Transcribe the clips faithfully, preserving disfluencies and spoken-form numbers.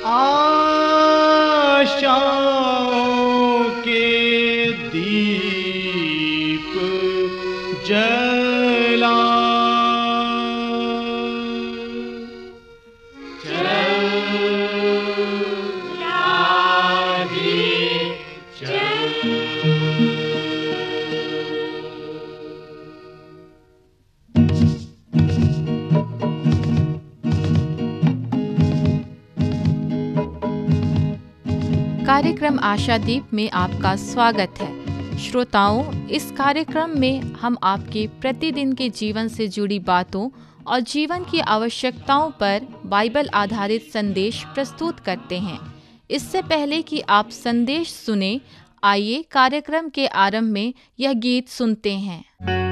आशाओं के दीप जला कार्यक्रम आशादीप में आपका स्वागत है। श्रोताओं, इस कार्यक्रम में हम आपके प्रतिदिन के जीवन से जुड़ी बातों और जीवन की आवश्यकताओं पर बाइबल आधारित संदेश प्रस्तुत करते हैं। इससे पहले कि आप संदेश सुने, आइए कार्यक्रम के आरंभ में यह गीत सुनते हैं।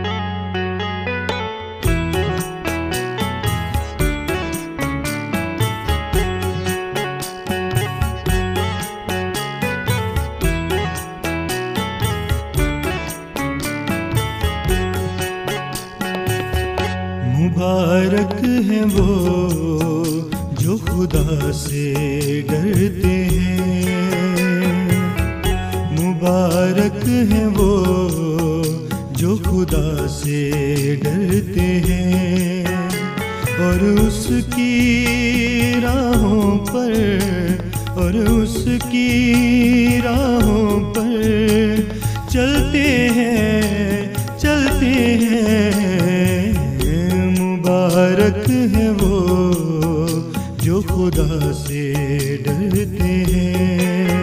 मुबारक हैं वो जो खुदा से डरते हैं, मुबारक हैं वो जो खुदा से डरते हैं और उसकी राहों पर और उसकी राहों पर चलते हैं चलते हैं। मुबारक हैं वो जो खुदा से डरते हैं,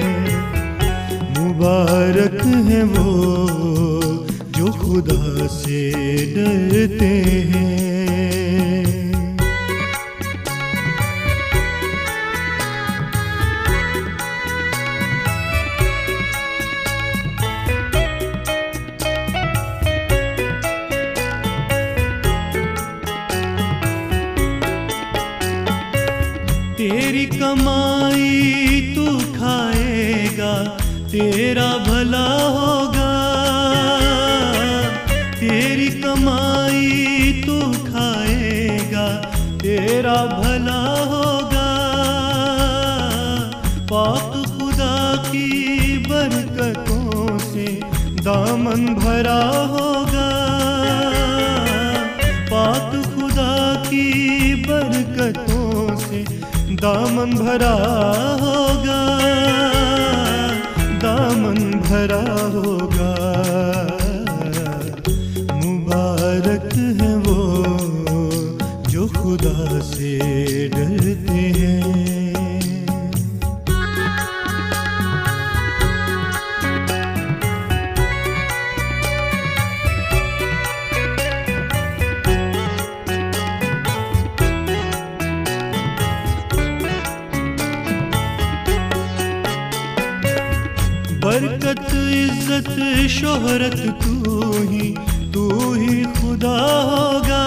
मुबारक हैं वो जो खुदा से डरते हैं। तेरी कमाई तू खाएगा, तेरा भला होगा। तेरी कमाई तू खाएगा, तेरा भला होगा। पाक खुदा की बरकतों से दामन भरा होगा। पाक खुदा की बरकतों से दामन भरा होगा, दामन भरा होगा। मुबारक हैं वो जो खुदा से डरते हैं। बरकत इज्जत शोहरत तू ही तू ही खुदा होगा।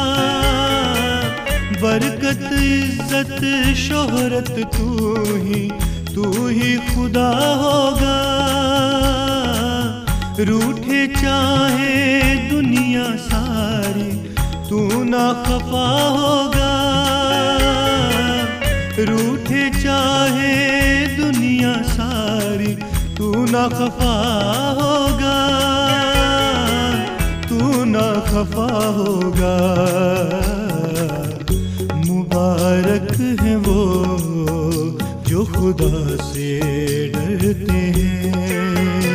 बरकत इज्जत शोहरत तू ही तू ही खुदा होगा। रूठे चाहे दुनिया सारी तू ना खफा होगा। रूठे चाहे दुनिया सारी तू ना खफा होगा, तू ना खफा होगा। मुबारक हैं वो जो खुदा से डरते हैं,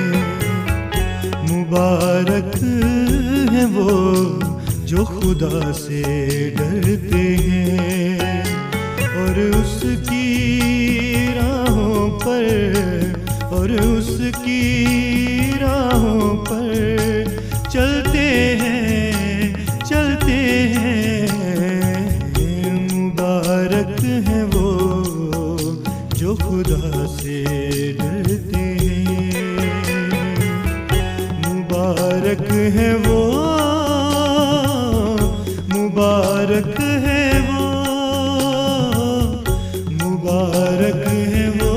मुबारक हैं वो जो खुदा से डरते हैं और उसकी राहों पर और उसकी राहों पर चलते हैं चलते हैं। मुबारक हैं वो जो खुदा से डरते हैं, मुबारक हैं वो मुबारक हैं वो मुबारक हैं वो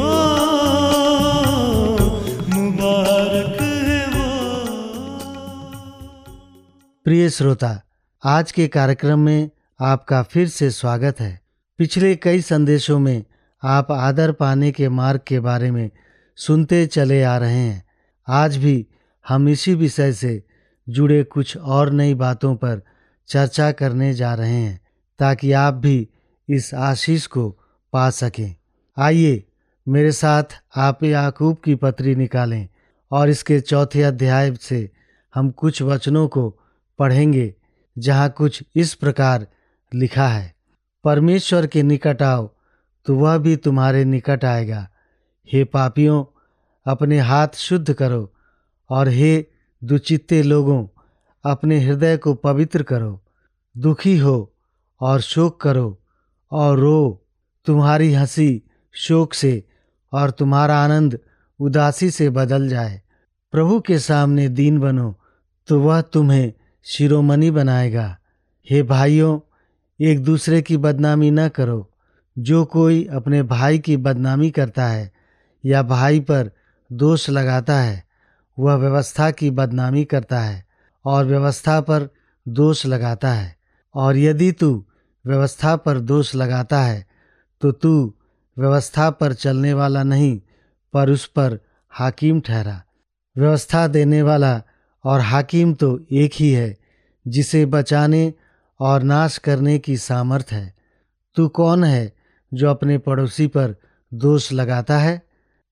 प्रिय श्रोता, आज के कार्यक्रम में आपका फिर से स्वागत है। पिछले कई संदेशों में आप आदर पाने के मार्ग के बारे में सुनते चले आ रहे हैं। आज भी हम इसी विषय से जुड़े कुछ और नई बातों पर चर्चा करने जा रहे हैं, ताकि आप भी इस आशीष को पा सकें। आइए मेरे साथ आप याकूब की पत्री निकालें और इसके चौथे अध्याय से हम कुछ वचनों को पढ़ेंगे, जहाँ कुछ इस प्रकार लिखा है, परमेश्वर के निकट आओ तो वह भी तुम्हारे निकट आएगा। हे पापियों, अपने हाथ शुद्ध करो, और हे दुचित्ते लोगों, अपने हृदय को पवित्र करो। दुखी हो और शोक करो और रो, तुम्हारी हंसी शोक से और तुम्हारा आनंद उदासी से बदल जाए। प्रभु के सामने दीन बनो तो वह तुम्हें शिरोमणि बनाएगा। हे भाइयों, एक दूसरे की बदनामी न करो। जो कोई अपने भाई की बदनामी करता है या भाई पर दोष लगाता है, वह व्यवस्था की बदनामी करता है और व्यवस्था पर दोष लगाता है। और यदि तू व्यवस्था पर दोष लगाता है तो तू व्यवस्था पर चलने वाला नहीं, पर उस पर हाकिम ठहरा। व्यवस्था देने वाला और हाकिम तो एक ही है, जिसे बचाने और नाश करने की सामर्थ है। तू कौन है जो अपने पड़ोसी पर दोष लगाता है?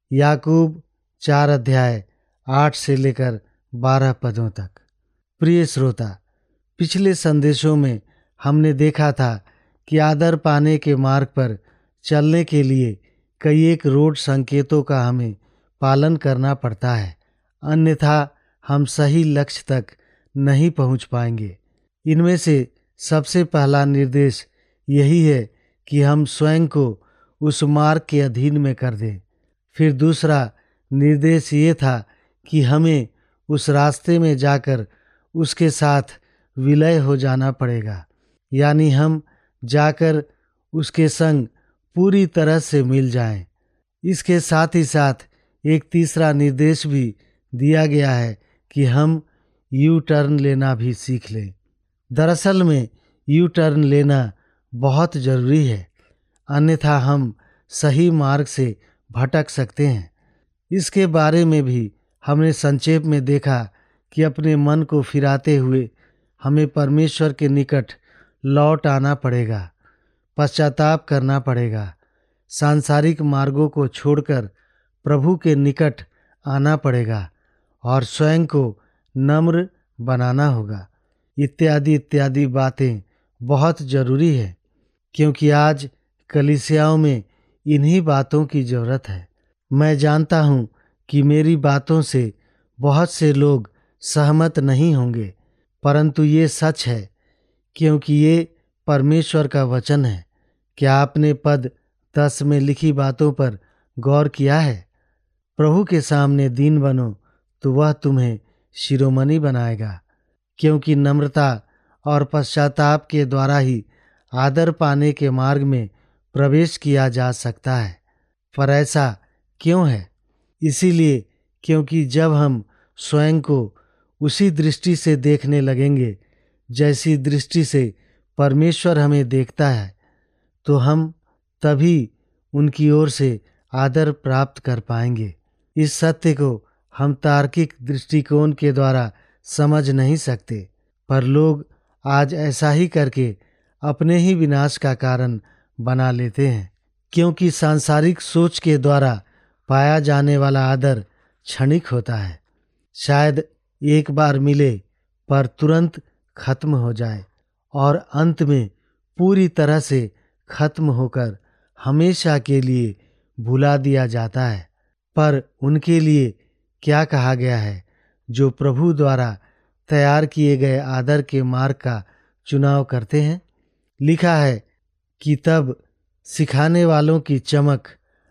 याकूब चार अध्याय आठ से लेकर बारह पदों तक। प्रिय श्रोता, पिछले संदेशों में हमने देखा था कि आदर पाने के मार्ग पर चलने के लिए कई एक रोड संकेतों का हमें पालन करना पड़ता है, अन्यथा हम सही लक्ष्य तक नहीं पहुंच पाएंगे। इनमें से सबसे पहला निर्देश यही है कि हम स्वयं को उस मार्ग के अधीन में कर दें। फिर दूसरा निर्देश ये था कि हमें उस रास्ते में जाकर उसके साथ विलय हो जाना पड़ेगा, यानी हम जाकर उसके संग पूरी तरह से मिल जाएं। इसके साथ ही साथ एक तीसरा निर्देश भी दिया गया है कि हम यू टर्न लेना भी सीख लें। दरअसल में यू टर्न लेना बहुत ज़रूरी है, अन्यथा हम सही मार्ग से भटक सकते हैं। इसके बारे में भी हमने संक्षेप में देखा कि अपने मन को फिराते हुए हमें परमेश्वर के निकट लौट आना पड़ेगा, पश्चाताप करना पड़ेगा, सांसारिक मार्गों को छोड़कर प्रभु के निकट आना पड़ेगा और स्वयं को नम्र बनाना होगा। इत्यादि इत्यादि बातें बहुत ज़रूरी है, क्योंकि आज कलीसियाओं में इन्हीं बातों की ज़रूरत है। मैं जानता हूँ कि मेरी बातों से बहुत से लोग सहमत नहीं होंगे, परंतु ये सच है, क्योंकि ये परमेश्वर का वचन है। क्या आपने पद दस में लिखी बातों पर गौर किया है? प्रभु के सामने दीन बनो तो वह तुम्हें शिरोमणि बनाएगा, क्योंकि नम्रता और पश्चाताप के द्वारा ही आदर पाने के मार्ग में प्रवेश किया जा सकता है। पर ऐसा क्यों है? इसीलिए क्योंकि जब हम स्वयं को उसी दृष्टि से देखने लगेंगे जैसी दृष्टि से परमेश्वर हमें देखता है, तो हम तभी उनकी ओर से आदर प्राप्त कर पाएंगे। इस सत्य को हम तार्किक दृष्टिकोण के द्वारा समझ नहीं सकते, पर लोग आज ऐसा ही करके अपने ही विनाश का कारण बना लेते हैं, क्योंकि सांसारिक सोच के द्वारा पाया जाने वाला आदर क्षणिक होता है। शायद एक बार मिले पर तुरंत खत्म हो जाए और अंत में पूरी तरह से खत्म होकर हमेशा के लिए भुला दिया जाता है। पर उनके लिए क्या कहा गया है जो प्रभु द्वारा तैयार किए गए आदर के मार्ग का चुनाव करते हैं? लिखा है कि तब सिखाने वालों की चमक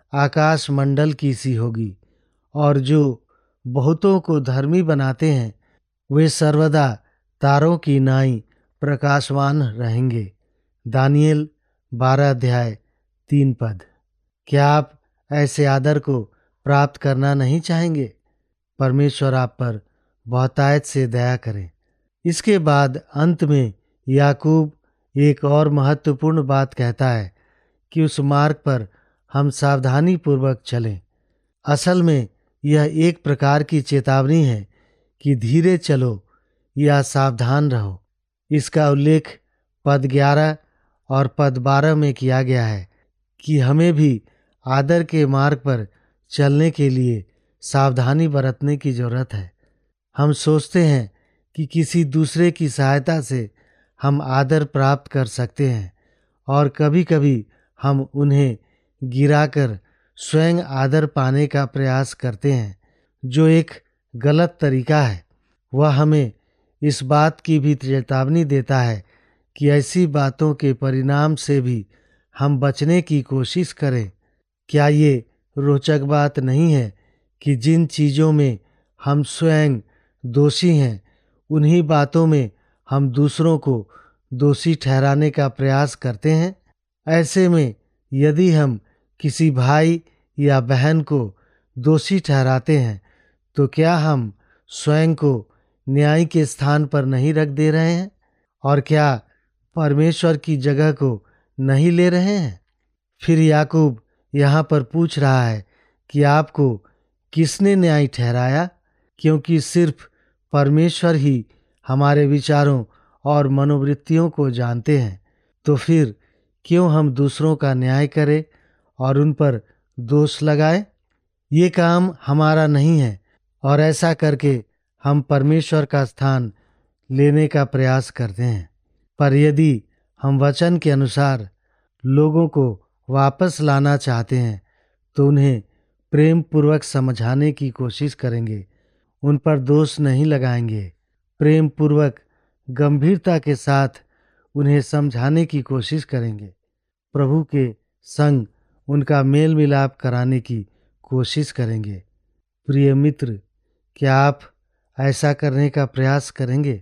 आकाश मंडल की सी होगी, और जो बहुतों को धर्मी बनाते हैं वे सर्वदा तारों की नाई प्रकाशवान रहेंगे। दानियेल बारह अध्याय तीन पद। क्या आप ऐसे आदर को प्राप्त करना नहीं चाहेंगे? परमेश्वर आप पर बहुतायत से दया करें। इसके बाद अंत में याकूब एक और महत्वपूर्ण बात कहता है कि उस मार्ग पर हम सावधानी पूर्वक चलें। असल में यह एक प्रकार की चेतावनी है कि धीरे चलो या सावधान रहो। इसका उल्लेख पद ग्यारह और पद बारह में किया गया है कि हमें भी आदर के मार्ग पर चलने के लिए सावधानी बरतने की जरूरत है। हम सोचते हैं कि किसी दूसरे की सहायता से हम आदर प्राप्त कर सकते हैं और कभी-कभी हम उन्हें गिराकर स्वयं आदर पाने का प्रयास करते हैं, जो एक गलत तरीका है। वह हमें इस बात की भी चेतावनी देता है कि ऐसी बातों के परिणाम से भी हम बचने की कोशिश करें। क्या ये रोचक बात नहीं है कि जिन चीज़ों में हम स्वयं दोषी हैं, उन्हीं बातों में हम दूसरों को दोषी ठहराने का प्रयास करते हैं। ऐसे में यदि हम किसी भाई या बहन को दोषी ठहराते हैं, तो क्या हम स्वयं को न्याय के स्थान पर नहीं रख दे रहे हैं और क्या परमेश्वर की जगह को नहीं ले रहे हैं? फिर याकूब यहाँ पर पूछ रहा है कि आपको किसने न्याय ठहराया, क्योंकि सिर्फ परमेश्वर ही हमारे विचारों और मनोवृत्तियों को जानते हैं। तो फिर क्यों हम दूसरों का न्याय करें और उन पर दोष लगाएं? ये काम हमारा नहीं है और ऐसा करके हम परमेश्वर का स्थान लेने का प्रयास करते हैं। पर यदि हम वचन के अनुसार लोगों को वापस लाना चाहते हैं, तो उन्हें प्रेम पूर्वक समझाने की कोशिश करेंगे, उन पर दोष नहीं लगाएंगे। प्रेम पूर्वक गंभीरता के साथ उन्हें समझाने की कोशिश करेंगे। प्रभु के संग उनका मेल मिलाप कराने की कोशिश करेंगे। प्रिय मित्र, क्या आप ऐसा करने का प्रयास करेंगे?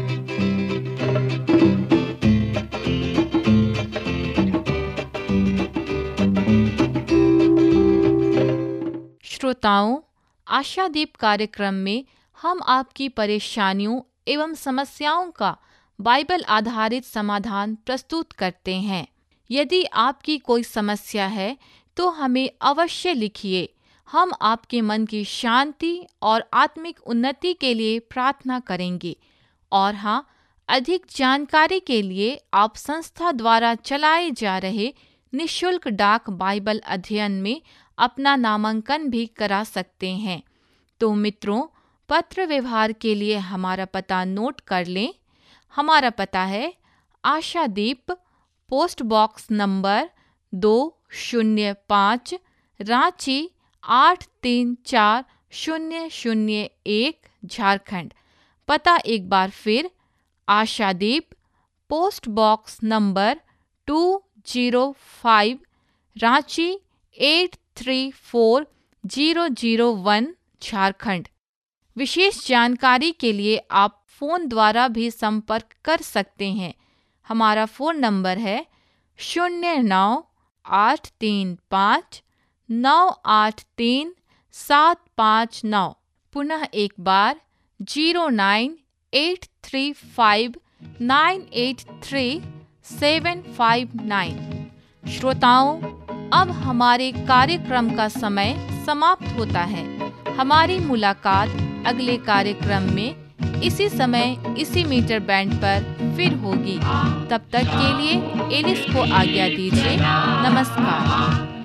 श्रोताओं, आशादीप कार्यक्रम में हम आपकी परेशानियों एवं समस्याओं का बाइबल आधारित समाधान प्रस्तुत करते हैं। यदि आपकी कोई समस्या है तो हमें अवश्य लिखिए। हम आपके मन की शांति और आत्मिक उन्नति के लिए प्रार्थना करेंगे। और हाँ, अधिक जानकारी के लिए आप संस्था द्वारा चलाए जा रहे निःशुल्क डाक बाइबल अध्ययन में अपना नामांकन भी करा सकते हैं। तो मित्रों, पत्र व्यवहार के लिए हमारा पता नोट कर लें। हमारा पता है आशादीप, पोस्ट बॉक्स नंबर दो शून्य पाँच, रांची आठ तीन चार शून्य शून्य एक, झारखंड। पता एक बार फिर, Ashadeep, post box number two zero five, Ranchi eight three four zero zero one, Jharkhand. विशेष जानकारी के लिए आप फ़ोन द्वारा भी संपर्क कर सकते हैं। हमारा फ़ोन नंबर है शून्य नौ आठ तीन पाँच नौ आठ तीन सात पाँच नौ। पुनः एक बार zero nine eight three five nine eight three seven five nine. श्रोताओं, अब हमारे कार्यक्रम का समय समाप्त होता है। हमारी मुलाकात अगले कार्यक्रम में इसी समय इसी मीटर बैंड पर फिर होगी। तब तक के लिए एलिस को आज्ञा दीजिए। नमस्कार।